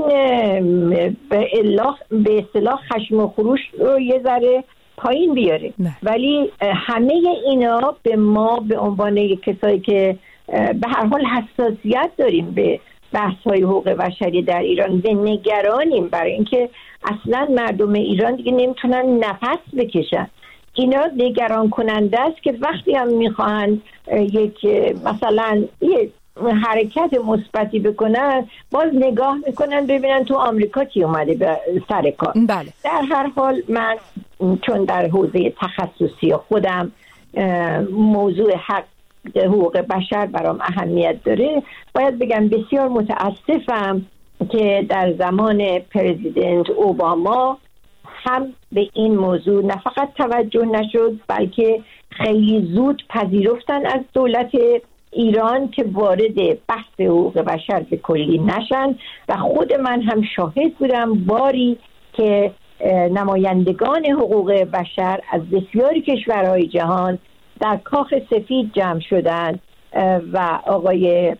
به اصطلاح خشم و خروش رو یه ذره پایین بیاره نه. ولی همه اینا به ما به عنوان کسایی که به هر حال حساسیت داریم به بحث‌های حقوق بشری در ایران و نگرانیم برای اینکه اصلا مردم ایران دیگه نمیتونن نفس بکشن. اینا نگران کننده است که وقتی هم میخوان یک مثلا یک حرکت مثبتی بکنن باز نگاه میکنن ببینن تو آمریکا کی اومده به سر کار. بله. در هر حال من چون در حوزه تخصصی خودم موضوع حق حقوق بشر برام اهمیت داره، باید بگم بسیار متاسفم که در زمان پرزیدنت اوباما هم به این موضوع نه فقط توجه نشد بلکه خیلی زود پذیرفتن از دولت ایران که وارد بحث حقوق بشر به کلی نشن و خود من هم شاهد بودم باری که نمایندگان حقوق بشر از بسیاری کشورهای جهان در کاخ سفید جمع شدند و آقای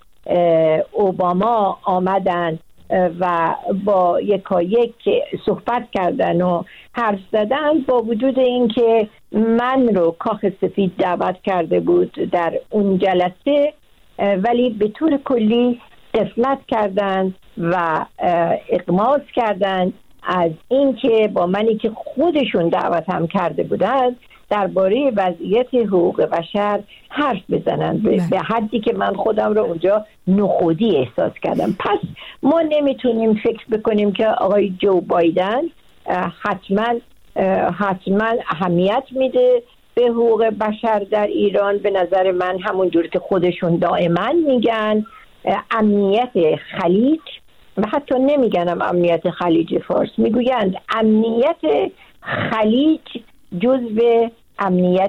اوباما آمدن و با یکایک صحبت کردن و حرف زدن، با وجود اینکه من رو کاخ سفید دعوت کرده بود در اون جلسه، ولی به طور کلی غفلت کردن و اغماض کردن از اینکه با منی که خودشون دعوت هم کرده بودن درباره وضعیت حقوق بشر حرف بزنن به حدی که من خودم رو اونجا نخودی احساس کردم. پس ما نمیتونیم فکر بکنیم که آقای جو بایدن حتما حتما اهمیت میده به حقوق بشر در ایران. به نظر من همونجور که خودشون دائما میگن امنیت خلیج، و حتی نمیگنم امنیت خلیج فارس، میگویند امنیت خلیج جزو امنیت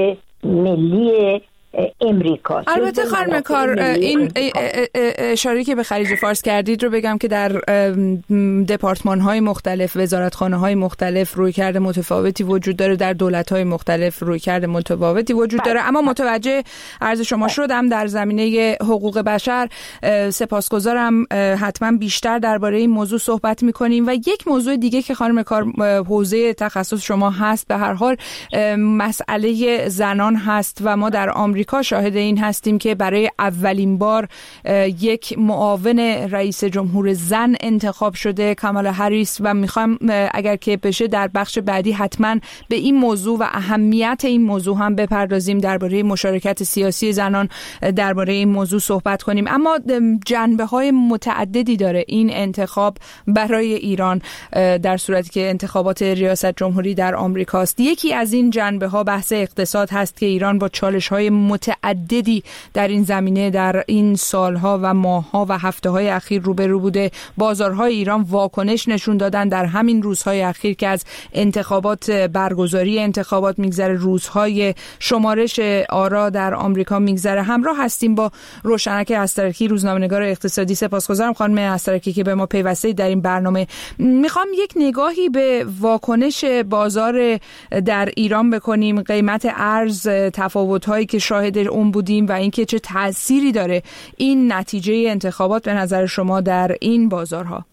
ملی امریکا. البته خانم کار این اشاره که به خلیج فارس کردید رو بگم که در دپارتمان‌های مختلف، وزارتخانه‌های مختلف رویکرد متفاوتی وجود داره، در دولت‌های مختلف رویکرد متفاوتی وجود داره، اما متوجه عرض شما شدم در زمینه حقوق بشر. سپاسگزارم، حتما بیشتر درباره این موضوع صحبت می‌کنیم. و یک موضوع دیگه که خانم کار حوزه تخصص شما هست، به هر حال مسئله زنان هست و ما در آمریکا شاهد این هستیم که برای اولین بار یک معاون رئیس جمهور زن انتخاب شده، کامالا هریس، و میخوام اگر که بشه در بخش بعدی حتما به این موضوع و اهمیت این موضوع هم بپردازیم، درباره مشارکت سیاسی زنان درباره این موضوع صحبت کنیم. اما جنبه‌های متعددی داره این انتخاب برای ایران در صورتی که انتخابات ریاست جمهوری در آمریکاست. یکی از این جنبه‌ها بحث اقتصاد هست که ایران با چالش‌های متعددی در این زمینه در این سالها و ماهها و هفته‌های اخیر روبرو بوده. بازارهای ایران واکنش نشون دادن در همین روزهای اخیر که از انتخابات، برگزاری انتخابات میگذره، روزهای شمارش آرا در آمریکا میگذره. همراه هستیم با روشنک استرکی، روزنامه‌نگار اقتصادی. سپاسگزارم خانم استرکی که به ما پیوسته در این برنامه. میخوام یک نگاهی به واکنش بازار در ایران بکنیم، قیمت ارز، تفاوت‌هایی که شاهد اون بودیم و اینکه چه تأثیری داره این نتیجه انتخابات به نظر شما در این بازارها.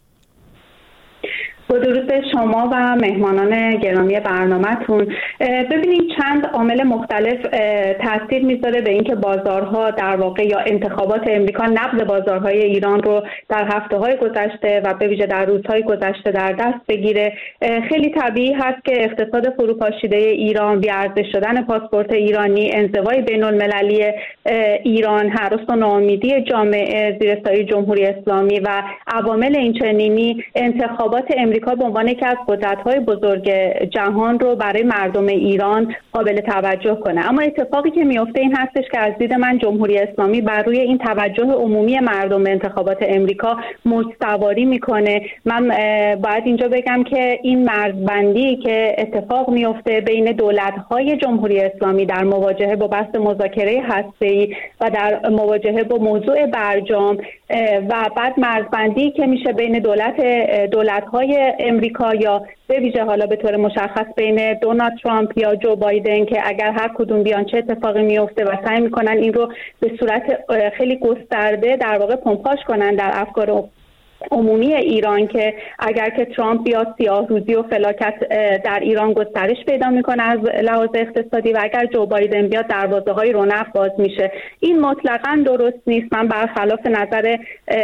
با درود به شما و مهمانان گرامی برنامه‌تون. ببینید چند عامل مختلف تاثیر میذاره به اینکه بازارها در واقع یا انتخابات امریکا نبض بازارهای ایران رو در هفته‌های گذشته و به ویژه در روزهای گذشته در دست بگیره. خیلی طبیعی هست که اقتصاد فروپاشیده ایران، بی‌ارزش شدن پاسپورت ایرانی، انزوای بین‌المللی ایران، هراس و ناامیدی جامعه زیر سایه جمهوری اسلامی و عوامل اینچنینی انتخابات امریکا به عنوان یکی از قدرت‌های بزرگ جهان رو برای مردم ایران قابل توجه کنه. اما اتفاقی که میفته این هستش که از دید من جمهوری اسلامی بر روی این توجه عمومی مردم به انتخابات امریکا موج‌سواری میکنه. من باید اینجا بگم که این مرزبندی که اتفاق میفته بین دولت‌های جمهوری اسلامی در مواجهه با بحث مذاکره هسته‌ای و در مواجهه با موضوع برجام و بعد مرزبندی که میشه بین دولت دولت‌های امریکا یا به ویژه حالا به طور مشخص بین دونالد ترامپ یا جو بایدن که اگر هر کدوم بیان چه اتفاقی میفته و سعی میکنن این رو به صورت خیلی گسترده در واقع پمپاژ کنن در افکار عمومی ایران که اگر که ترامپ بیاد سیاه‌روزی و فلاکت در ایران گسترش پیدا میکنه از لحاظ اقتصادی و اگر جو بایدن بیاد دروازه‌های رونق باز میشه. این مطلقاً درست نیست. من برخلاف نظر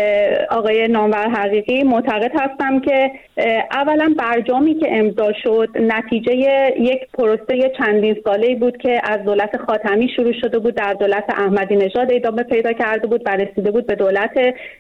آقای نامور حقیقی معتقد هستم که اولا برجامی که امضا شد نتیجه یک پروسه چندین ساله‌ای بود که از دولت خاتمی شروع شده بود، در دولت احمدی نژاد ادامه پیدا کرده بود و رسیده بود به دولت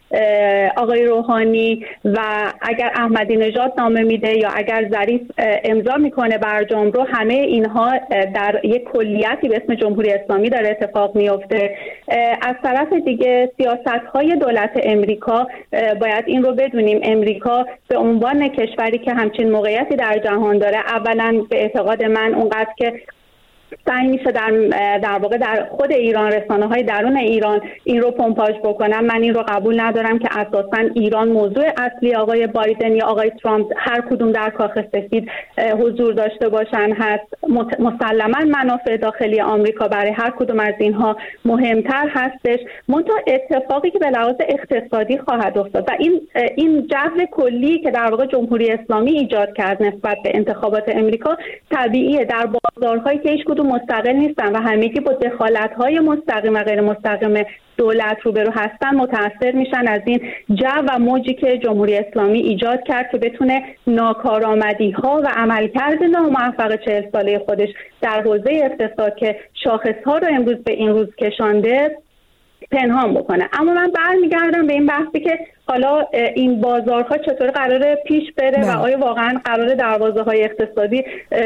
آقای روحانی و اگر احمدی نژاد نامه میده یا اگر ظریف امضا میکنه برجام رو، همه اینها در یک کلیتی به اسم جمهوری اسلامی داره اتفاق میفته. از طرف دیگه سیاست‌های دولت امریکا باید این رو بدونیم، امریکا به عنوان کشوری که همچین موقعیتی در جهان داره، اولا به اعتقاد من اونقدر که سعی میشه در در واقع در خود ایران، رسانه‌های درون ایران این رو پمپاژ بکنن. من این رو قبول ندارم که اساساً ایران موضوع اصلی آقای بایدن یا آقای ترامپ هر کدوم در کاخ سفید حضور داشته باشن هست. مسلماً منافع داخلی آمریکا برای هر کدوم از اینها مهمتر هستش. منتها اتفاقی که به لحاظ اقتصادی خواهد افتاد و این این جو کلی که در واقع جمهوری اسلامی ایجاد کرد نسبت به انتخابات امریکا، طبیعیه در بازارهایی که هیچ مستقل نیستن و همگی با دخالت‌های مستقیم و غیر مستقیم دولت روبرو هستن متأثر میشن از این جو و موجی که جمهوری اسلامی ایجاد کرد که بتونه ناکارآمدی‌ها و عملکرد ناموفق چهل ساله خودش در حوزه اقتصاد که شاخص‌ها رو امروز به این روز کشانده پنهان بکنه. اما من برمیگردم به این بحثی که حالا این بازارها چطور قراره پیش بره و آیا واقعا قراره دروازه‌های اقتصادی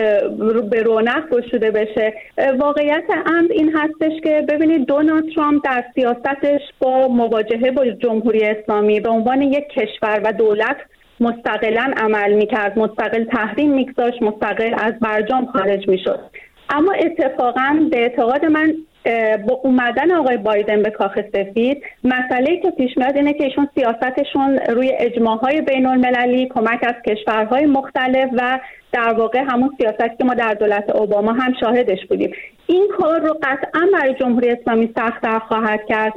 به رونق گشوده بشه. واقعیت امر این هستش که ببینید دونالد ترامپ در سیاستش با مواجهه با جمهوری اسلامی به عنوان یک کشور و دولت مستقلاً عمل می‌کرد، مستقل تحریم می‌گذاشت، مستقل از برجام خارج می‌شد. اما اتفاقاً به اعتقاد من با اومدن آقای بایدن به کاخ سفید، مسئله‌ای که پیش میاد اینه که ایشون سیاستشون روی اجماع‌های بین‌المللی، کمک از کشورهای مختلف و در واقع همون سیاستی که ما در دولت اوباما هم شاهدش بودیم، این کار رو قطعاً برای جمهوری اسلامی سخت‌تر خواهد کرد.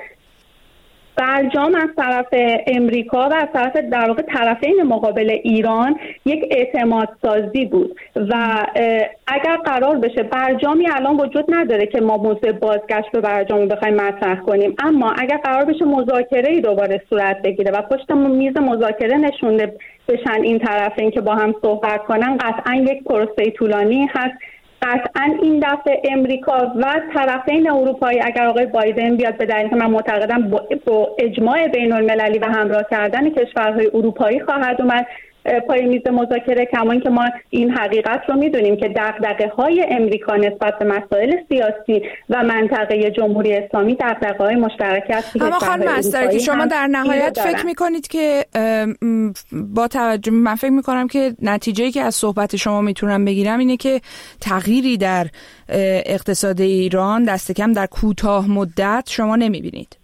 برجام از طرف امریکا و از طرف در واقع طرفین مقابل ایران یک اعتماد سازی بود و اگر قرار بشه برجامی الان وجود نداره که ما موضوع بازگشت به برجام رو بخوایم مطرح کنیم، اما اگر قرار بشه مذاکره‌ای دوباره صورت بگیره و پشت میز مذاکره نشونده بشن این طرفین که با هم صحبت کنن، قطعا یک پروسه طولانی هست. قطعا این دفعه امریکا و طرفین اروپایی اگر آقای بایدن بیاد، به دلیل که من معتقدم با اجماع بین المللی و همراه کردن کشورهای اروپایی خواهد اومد، پای میز مذاکره، کما اینکه ما این حقیقت رو میدونیم که دغدغه‌های امریکا نسبت به مسائل سیاسی و منطقه جمهوری اسلامی دغدغه‌های مشترکی است. اما خانم استرکی، شما در نهایت فکر می‌کنید که با توجه، من فکر می‌کنم که نتیجه‌ای که از صحبت شما میتونم بگیرم اینه که تغییری در اقتصاد ایران دست کم در کوتاه مدت شما نمی‌بینید.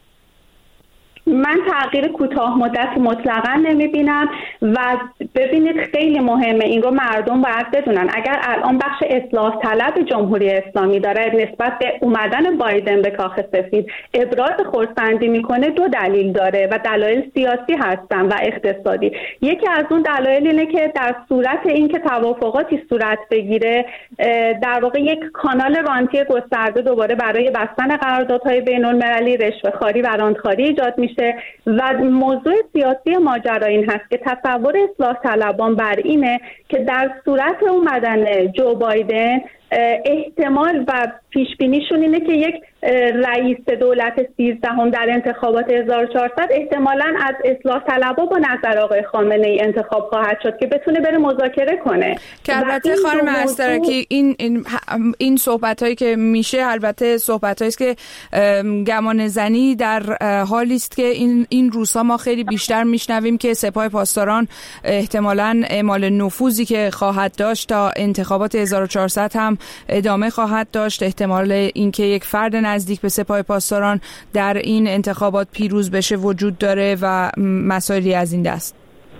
من تغییر کوتاه مدت مطلقا نمیبینم و ببینید خیلی مهمه، این رو مردم باید بدونن. اگر الان بخش اصلاح طلب جمهوری اسلامی داره نسبت به اومدن بایدن به کاخ سفید ابراز خرسندی میکنه، دو دلیل داره و دلایل سیاسی هستن و اقتصادی. یکی از اون دلایل اینه که در صورت اینکه توافقاتی صورت بگیره، در واقع یک کانال رانتی گسترده دوباره برای بستن قراردادهای بین‌المللی، رشوه‌خواری و راندخواری ایجاد میشه و موضوع سیاسی ماجرا این هست که تصور اصلاح طلبان بر اینه که در صورت اومدن جو بایدن احتمال و پیشبینیشون اینه که یک رئیس دولت سیزدهم در انتخابات هزار و چهارصد احتمالاً از اصلاح طلبها با نظر آقای خامنه ای انتخاب خواهد شد که بتونه بره مذاکره کنه. که البته خانم استرکی این این این صحبتایی که میشه البته صحبتایی است که گمان زنی در حالی است که این این روزها ما خیلی بیشتر میشنویم که سپاه پاسداران احتمالاً اعمال نفوذی که خواهد داشت تا انتخابات هزار و چهارصد هم ادامه خواهد داشت. احتمال اینکه یک فرد نزدیک به سپاه پاسداران در این انتخابات پیروز بشه وجود داره و مسائلی از این دست.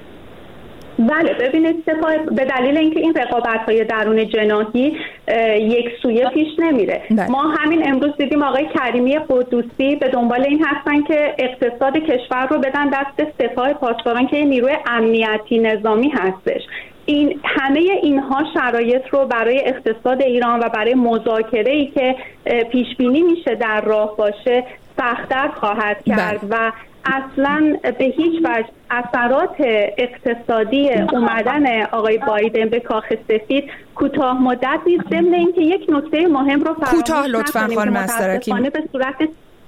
بله ببینید، سپاه به دلیل اینکه این رقابت‌های درون جناحی یک سویه پیش نمیره. بله. ما همین امروز دیدیم آقای کریمی قدوسی به دنبال این هستن که اقتصاد کشور رو بدن دست سپاه پاسداران که نیروی امنیتی نظامی هستش. این همه اینها شرایط رو برای اقتصاد ایران و برای مذاکره‌ای که پیش بینی میشه در راه باشه سخت‌تر خواهد کرد. بله. و اصلا به هیچ وجه اثرات اقتصادی اومدن آقای بایدن به کاخ سفید کوتاه مدت نیست. ضمن اینکه یک نکته مهم رو فراموش کوتاه لطفاً خانم استرکی به صورت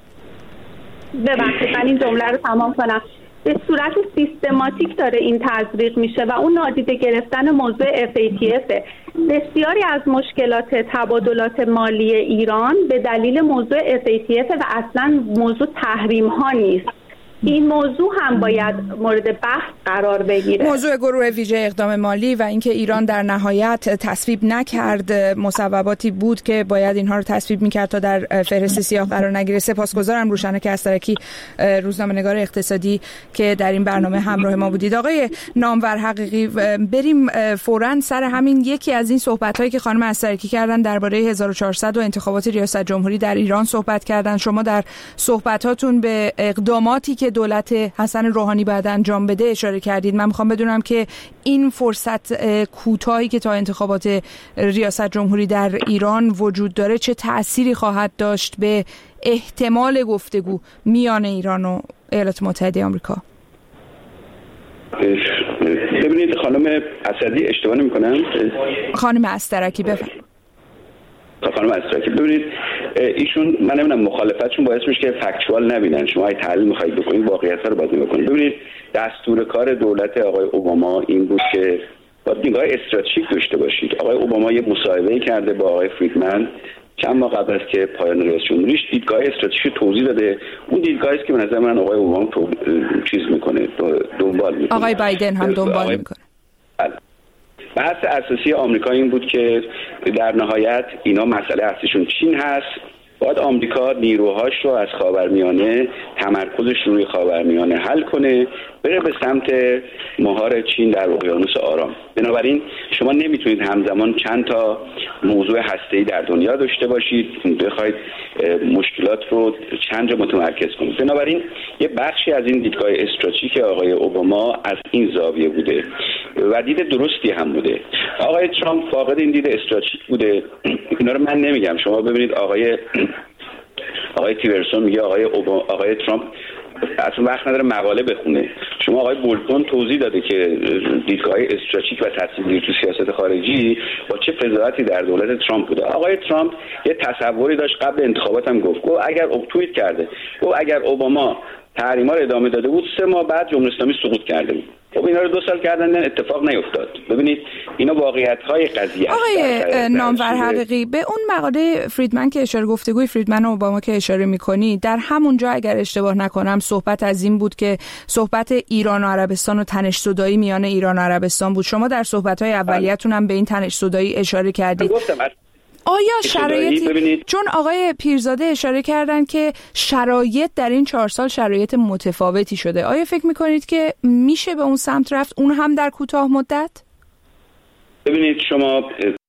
ببخشید من این جمله رو تمام کنم. به صورت سیستماتیک داره این تزریق میشه و اون نادیده گرفتن موضوع اف ای تی اف. بسیاری از مشکلات تبادلات مالی ایران به دلیل موضوع اف ای تی اف و اصلا موضوع تحریم ها نیست. این موضوع هم باید مورد بحث قرار بگیره. موضوع گروه ویژه اقدام مالی و اینکه ایران در نهایت تصویب نکرد، مصوباتی بود که باید اینها رو تصویب میکرد تا در فهرست سیاه قرار نگیره. سپاسگزارم روشنک استرکی، روزنامه‌نگار اقتصادی که در این برنامه همراه ما بودید. آقای نامور حقیقی، بریم فوراً سر همین یکی از این صحبت‌هایی که خانم استرکی کردن درباره هزار و چهارصد و انتخابات ریاست جمهوری در ایران صحبت کردن. شما در صحبتاتون به اقداماتی که دولت حسن روحانی باید انجام بده اشاره کردید. من میخوام بدونم که این فرصت کوتاهی که تا انتخابات ریاست جمهوری در ایران وجود داره چه تأثیری خواهد داشت به احتمال گفتگو میان ایران و ایالات متحده آمریکا؟ ببینید خانم اسدی اشتباه نمی‌کنم؟ خانم استرکی بفرمایید. خانم استرکی ببینید ایشون من نمیدونم مخالفتشون باعث میشه که فکتوال نبینن. شما اگه تحلیل می‌خواید بکنید واقعیت رو باید بکنید. ببینید دستور کار دولت آقای اوباما این بود که باید نگاه استراتژیک داشته باشید. آقای اوباما یه مصاحبه کرده با آقای فریدمن چند ماه قبل از که پایان رئیس جمهوریش دیدگاه استراتژیک توضیح داده. اون دیدگاهی است که به نظر من آقای اوباما تو چیز میکنه، دنبال میکنه. آقای بایدن هم دنبال میکنه. بحث اساسی آمریکا این بود که در نهایت اینا مسئله اصلیشون چین هست. باید آمریکا نیروهاش رو از خاورمیانه، تمرکزش روی خاورمیانه حل کنه، بره به سمت مهار چین در اقیانوس آرام. بنابراین شما نمیتونید همزمان چند تا موضوع هسته‌ای در دنیا داشته باشید، بخواید مشکلات رو چند جا متمرکز کنید. بنابراین یه بخشی از این دیدگاه استراتژیک آقای اوباما از این زاویه بوده و دید درستی هم بوده. آقای ترامپ فاقد این دید استراتژیک بوده. اینا رو من نمیگم. شما ببینید آقای آقای تیورسون میگه آقای اوباما، آقای ترامپ اصلا وقت نداره مقاله بخونه. شما آقای بولتون توضیح داده که دیدگاه استراتژیک و تاثیرگذار تو سیاست خارجی با چه فضاحتی در دولت ترامپ بوده. آقای ترامپ یه تصوری داشت قبل انتخابات هم گفت گفت اگر توییت کرده گفت اگر اوباما تحریما رو ادامه داده بود، سه ماه بعد جمهوری اسلامی سقوط کرده بود. خب اینا رو دو سال کردن، اتفاق نیفتاد. ببینید اینا واقعیت‌های قضیه است. آقای نامور حقیقی، به اون مقاله فریدمن که اشاره گفتگوی فریدمن و اوباما که اشاره می‌کنی، در همونجا اگر اشتباه نکنم صحبت از این بود که صحبت ایران و عربستان و تنش‌زدایی میان ایران و عربستان بود. شما در صحبت‌های اولیه‌تون هم به این تنش‌زدایی اشاره کردید. آیا شرایطی، چون آقای پیرزاده اشاره کردن که شرایط در این چهار سال شرایط متفاوتی شده، آیا فکر میکنید که میشه به اون سمت رفت، اون هم در کوتاه مدت؟ ببینید شما